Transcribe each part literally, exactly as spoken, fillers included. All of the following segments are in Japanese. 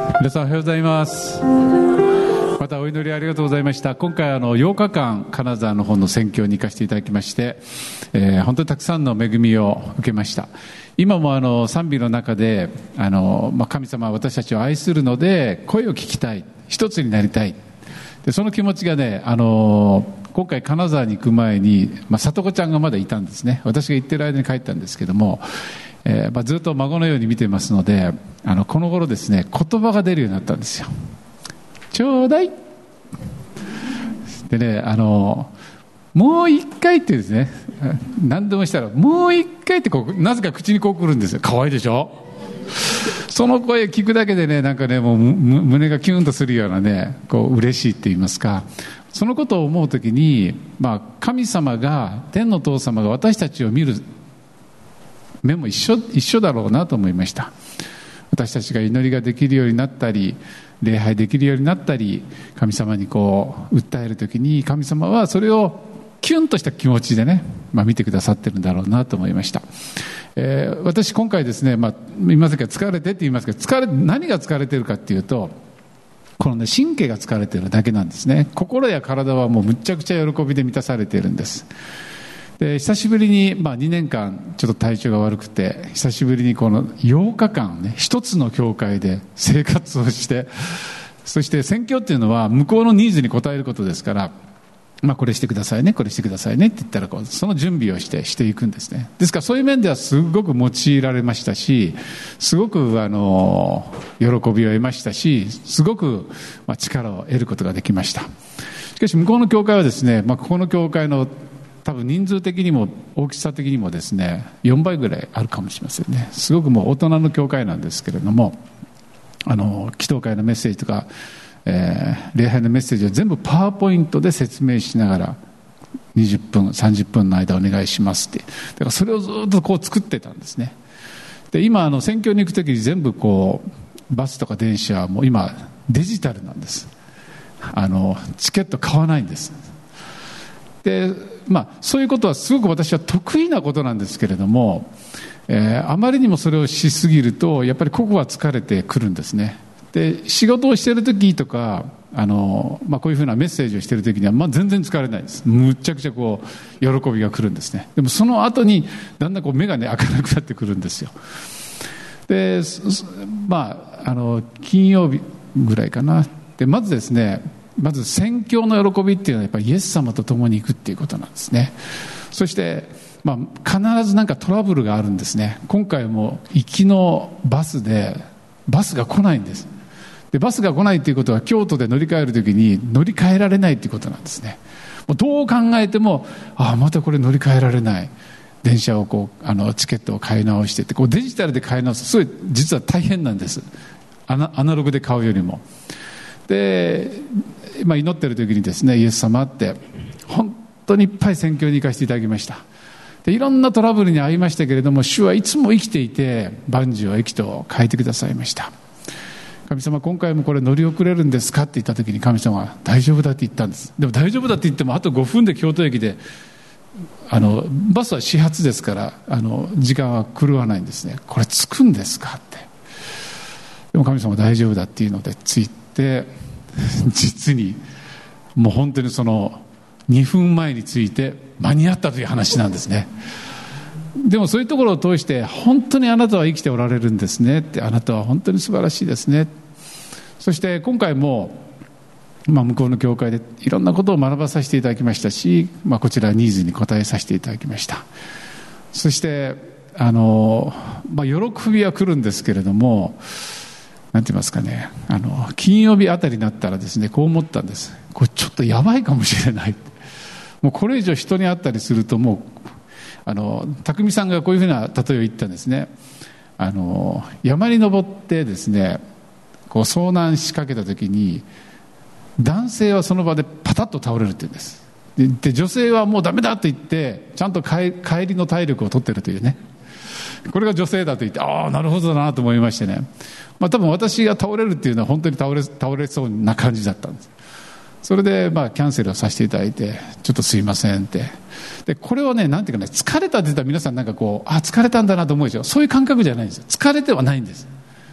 皆さんおはようございます。またお祈りありがとうございました。今回あのようかかん金沢の方の宣教に行かせていただきまして、えー、本当にたくさんの恵みを受けました。今もあの賛美の中であの、まあ、神様は私たちを愛するので声を聞きたい、一つになりたい。でその気持ちがね、あの今回金沢に行く前に、まあ、里子ちゃんがまだいたんですね。私が行ってる間に帰ったんですけども、えーまあ、ずっと孫のように見てますので、あのこの頃ですね、言葉が出るようになったんですよ。ちょうだいでね、あのもう一回ってですね、何でもしたらもう一回ってこうなぜか口にこうくるんですよ。可愛いでしょ。その声聞くだけでね、なんかね、もう胸がキュンとするようなね、こう嬉しいって言いますか、そのことを思うときに、まあ、神様が、天の父様が私たちを見る目も一緒、一緒だろうなと思いました。私たちが祈りができるようになったり、礼拝できるようになったり、神様にこう訴えるときに、神様はそれをキュンとした気持ちでね、まあ、見てくださってるんだろうなと思いました。えー、私今回ですね、まあ、言いませんか、疲れてって言いますけど、疲れ何が疲れてるかっていうと、このね、神経が疲れてるだけなんですね。心や体はもうむっちゃくちゃ喜びで満たされているんです。で久しぶりに、まあ、にねんかんちょっと体調が悪くて、久しぶりにこのようかかんね、一つの教会で生活をして、そして宣教っていうのは向こうのニーズに応えることですから、まあ、これしてくださいね、これしてくださいねって言ったらこう、その準備をしてしていくんですね。ですからそういう面ではすごく用いられましたし、すごくあの喜びを得ましたし、すごくまあ力を得ることができました。しかし向こうの教会はですね、まあ、ここの教会の多分人数的にも大きさ的にもですね、よんばいぐらいあるかもしれませんね。すごくもう大人の教会なんですけれども、あの祈祷会のメッセージとか、えー、礼拝のメッセージを全部パワーポイントで説明しながらにじゅっぷんさんじゅっぷんの間お願いしますって、だからそれをずっとこう作ってたんですね。で今あの選挙に行く時に全部こうバスとか電車はもう今デジタルなんです。あのチケット買わないんです。でまあ、そういうことはすごく私は得意なことなんですけれども、えー、あまりにもそれをしすぎるとやっぱり個々は疲れてくるんですね。で仕事をしている時とかあの、まあ、こういうふうなメッセージをしている時には、まあ、全然疲れないです。むっちゃくちゃこう喜びが来るんですね。でもその後にだんだんこう目が、ね、開かなくなってくるんですよ。で、まあ、あの金曜日ぐらいかな。でまずですね、まず宣教の喜びっていうのはやっぱりイエス様と共に行くっていうことなんですね。そして、まあ、必ずなんかトラブルがあるんですね。今回も行きのバスでバスが来ないんです。でバスが来ないということは京都で乗り換えるときに乗り換えられないということなんですね。もうどう考えても、ああまたこれ乗り換えられない、電車をこうあのチケットを買い直してって、こうデジタルで買い直す、すごい実は大変なんです。アナ、アナログで買うよりも。で、まあ、祈っている時にですね、イエス様って本当にいっぱい宣教に行かせていただきました。でいろんなトラブルに遭いましたけれども、主はいつも生きていて万事を益と変えてくださいました。神様、今回もこれ乗り遅れるんですかって言った時に、神様は大丈夫だって言ったんです。でも大丈夫だって言ってもあとごふんで京都駅で、あのバスは始発ですから、あの時間は狂わないんですね。これ着くんですかって。でも神様は大丈夫だっていうので着いて、実にもう本当にそのにふんまえに着いて間に合ったという話なんですね。でもそういうところを通して、本当にあなたは生きておられるんですねって、あなたは本当に素晴らしいですね。そして今回も、まあ、向こうの教会でいろんなことを学ばさせていただきましたし、まあ、こちらニーズに応えさせていただきました。そしてあの、まあ、喜びは来るんですけれども、なんて言いますかね、あの金曜日あたりになったらですね、こう思ったんです。これちょっとやばいかもしれない。もうこれ以上人に会ったりすると、もうあの匠さんがこういうふうな例えを言ったんですね。あの山に登ってですね、こう遭難しかけた時に、男性はその場でパタッと倒れるって言うんです。で、で女性はもうダメだと言ってちゃんと帰りの体力を取ってるというね、これが女性だと言って、ああなるほどだなと思いましてね、まあ、多分私が倒れるっていうのは本当に倒れ、倒れそうな感じだったんです。それでまあキャンセルをさせていただいて、ちょっとすいませんって。でこれはね、なんていうかね、疲れたって言ったら皆さんなんかこう、あ疲れたんだなと思うでしょ。そういう感覚じゃないんですよ。疲れてはないんです。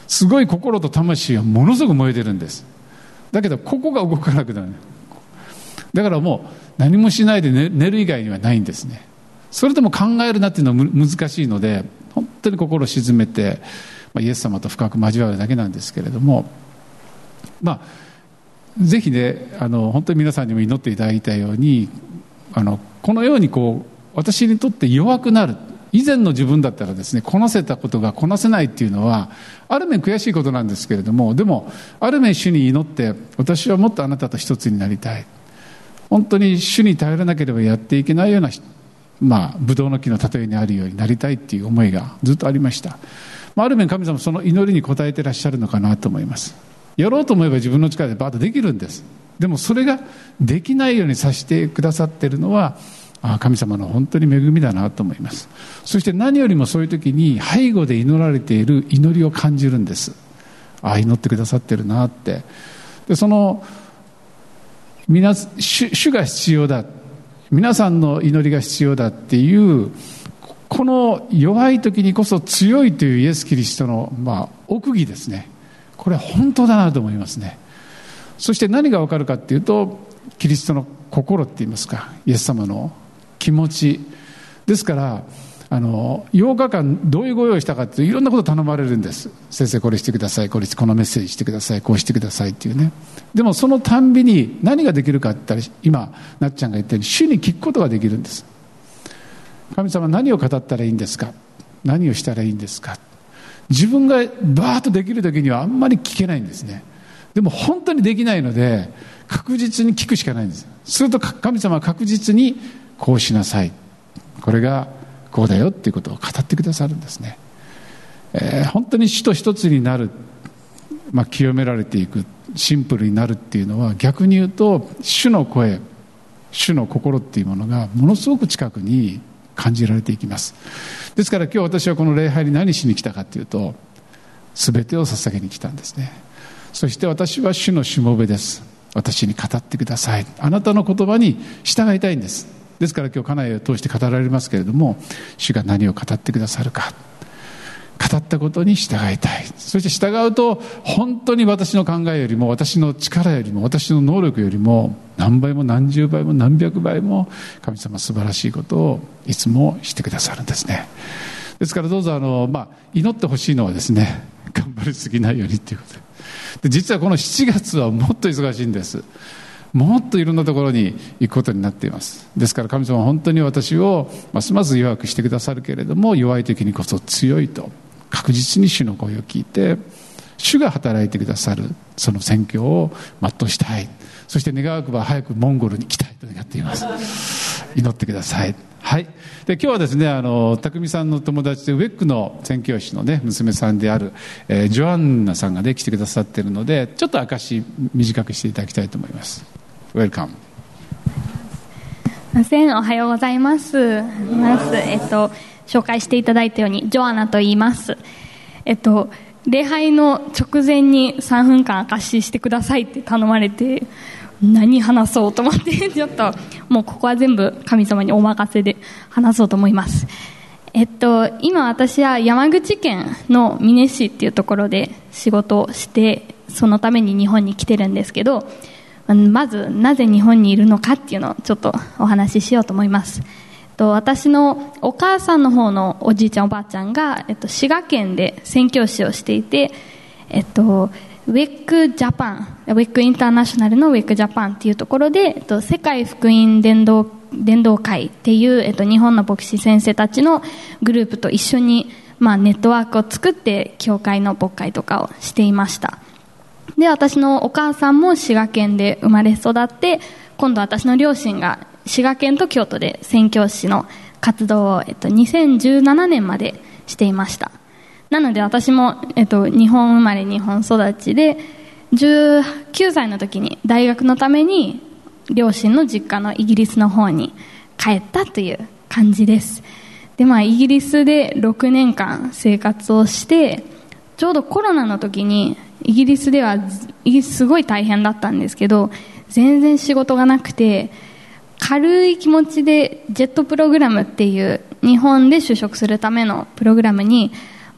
すごい心と魂はものすごく燃えてるんです。だけどここが動かなくなる。だからもう何もしないで 寝, 寝る以外にはないんですね。それでも考えるなっていうのは難しいので、本当に心を静めて、まあ、イエス様と深く交わるだけなんですけれども、まあぜひね、あの本当に皆さんにも祈っていただいたように、あのこのようにこう私にとって弱くなる、以前の自分だったらですね、こなせたことがこなせないっていうのはある面悔しいことなんですけれども、でもある面主に祈って、私はもっとあなたと一つになりたい、本当に主に頼らなければやっていけないような、まあブドウの木の例えにあるようになりたいっていう思いがずっとありました。まあ、ある面神様その祈りに応えていらっしゃるのかなと思います。やろうと思えば自分の力でバーッとできるんです。でもそれができないようにさせてくださっているのは神様の本当に恵みだなと思います。そして何よりもそういう時に背後で祈られている祈りを感じるんです。ああ、祈ってくださってるなって。でその皆 主, 主が必要だ、皆さんの祈りが必要だっていうこの弱い時にこそ強いというイエス・キリストの、まあ、奥義ですね。これは本当だなと思いますね。そして何が分かるかっていうと、キリストの心って言いますか、イエス様の気持ちですから、あのようかかんどういうご用意したかっていういろんなこと頼まれるんです。先生これしてください、これこのメッセージしてください、こうしてくださいっていうね。でもそのたんびに何ができるかって言ったら、今なっちゃんが言ったように主に聞くことができるんです。神様何を語ったらいいんですか、何をしたらいいんですか。自分がバーッとできる時にはあんまり聞けないんですね。でも本当にできないので確実に聞くしかないんです。すると神様は確実にこうしなさい、これがこうだよっていうことを語ってくださるんですね。えー、本当に主と一つになる、まあ、清められていく、シンプルになるっていうのは、逆に言うと主の声、主の心っていうものがものすごく近くに感じられていきます。ですから今日私はこの礼拝に何しに来たかというと、全てを捧げに来たんですね。そして私は主のしもべです。私に語ってください。あなたの言葉に従いたいんです。ですから今日家内を通して語られますけれども、主が何を語ってくださるか、語ったことに従いたい。そして従うと本当に私の考えよりも、私の力よりも、私の能力よりも何倍も何十倍も何百倍も神様素晴らしいことをいつもしてくださるんですね。ですからどうぞあの、まあ、祈ってほしいのはですね、頑張りすぎないようにということで、で実はこのしちがつはもっと忙しいんです。もっといろんなところに行くことになっています。ですから神様は本当に私をますます弱くしてくださるけれども、弱い時にこそ強いと確実に主の声を聞いて、主が働いてくださるその宣教を全うしたい。そして願わくば早くモンゴルに来たいと願っています。祈ってください。はい。で今日はですね、あの匠さんの友達でウェックの宣教師のね娘さんである、えー、ジョアンナさんがね来てくださっているので、ちょっと証短くしていただきたいと思います。ウェルカム。 おはようございます。まずえっと紹介していただいたようにジョアナと言います。えっと礼拝の直前にさんぷんかん証ししてくださいって頼まれて、何話そうと思ってちょっともうここは全部神様にお任せで話そうと思います。えっと今私は山口県の美祢市っていうところで仕事をして、そのために日本に来てるんですけど、まずなぜ日本にいるのかっていうのをちょっとお話ししようと思います。私のお母さんの方のおじいちゃんおばあちゃんが、えっと、滋賀県で宣教師をしていて、えっと、ウェックジャパン、ウェックインターナショナルのウェックジャパンっていうところで、えっと、世界福音伝道伝道会っていう、えっと、日本の牧師先生たちのグループと一緒に、まあ、ネットワークを作って教会の牧会とかをしていました。で、私のお母さんも滋賀県で生まれ育って、今度私の両親が滋賀県と京都で宣教師の活動を、えっと、にせんじゅうななねんまでしていました。なので私も、えっと、日本生まれ日本育ちで、じゅうきゅうさいの時に大学のために両親の実家のイギリスの方に帰ったという感じです。で、まあ、イギリスでろくねんかん生活をして、ちょうどコロナの時にイギリスではすごい大変だったんですけど、全然仕事がなくて、軽い気持ちでジェットプログラムっていう日本で就職するためのプログラムに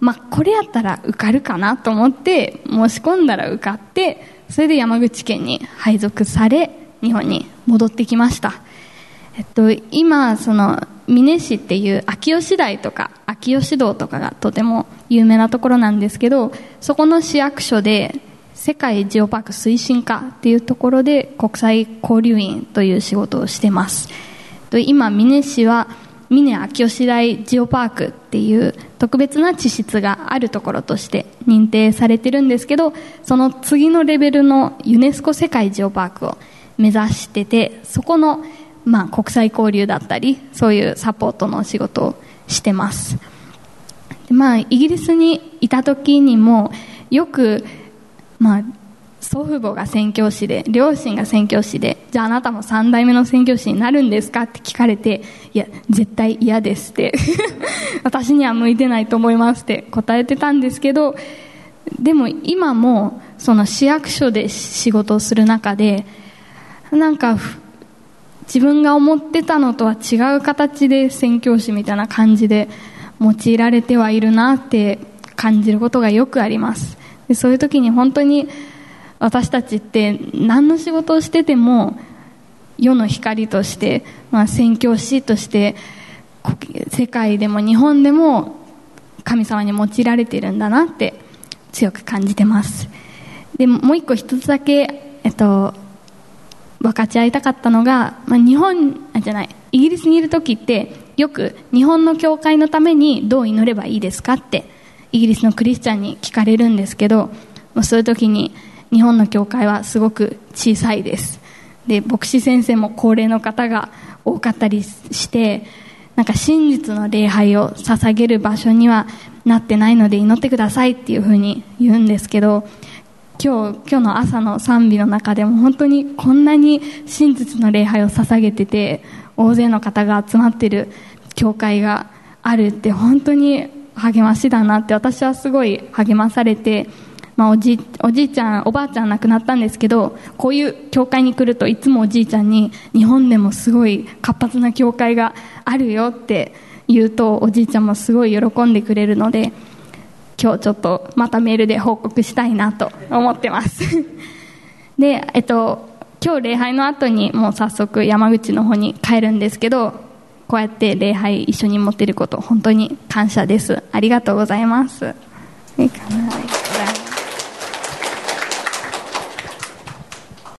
まあ、これやったら受かるかなと思って申し込んだら受かって、それで山口県に配属され日本に戻ってきました。えっと、今その美祢市っていう秋吉台とか秋吉堂とかがとても有名なところなんですけど、そこの市役所で世界ジオパーク推進課っていうところで国際交流員という仕事をしてます。今美祢市は美祢秋吉台ジオパークっていう特別な地質があるところとして認定されてるんですけど、その次のレベルのユネスコ世界ジオパークを目指してて、そこのまあ国際交流だったりそういうサポートのお仕事をしてます。で、まあ、イギリスにいた時にもよく、まあ、祖父母が宣教師で両親が宣教師で、じゃああなたもさん代目の宣教師になるんですかって聞かれて、いや絶対嫌ですって私には向いてないと思いますって答えてたんですけど、でも今もその市役所で仕事をする中で、なんか自分が思ってたのとは違う形で宣教師みたいな感じで用いられてはいるなって感じることがよくあります。で、そういう時に本当に私たちって何の仕事をしてても世の光として、まあ、宣教師として世界でも日本でも神様に用いられているんだなって強く感じてます。でもう一個一つだけ、えっと、分かち合いたかったのが、まあ、日本あじゃないイギリスにいる時ってよく日本の教会のためにどう祈ればいいですかってイギリスのクリスチャンに聞かれるんですけど、そういう時に日本の教会はすごく小さいです。で、牧師先生も高齢の方が多かったりして、なんか真実の礼拝を捧げる場所にはなってないので祈ってくださいっていうふうに言うんですけど、今日今日の朝の賛美の中でも本当にこんなに真実の礼拝を捧げてて大勢の方が集まってる教会があるって本当に励ましだなって私はすごい励まされて、まあ、おじ、おじいちゃんおばあちゃん亡くなったんですけど、こういう教会に来るといつもおじいちゃんに日本でもすごい活発な教会があるよって言うとおじいちゃんもすごい喜んでくれるので、今日ちょっとまたメールで報告したいなと思ってますで、えっと、今日礼拝の後にもう早速山口の方に帰るんですけど、こうやって礼拝一緒に持っていること本当に感謝です。ありがとうございます。いいかな。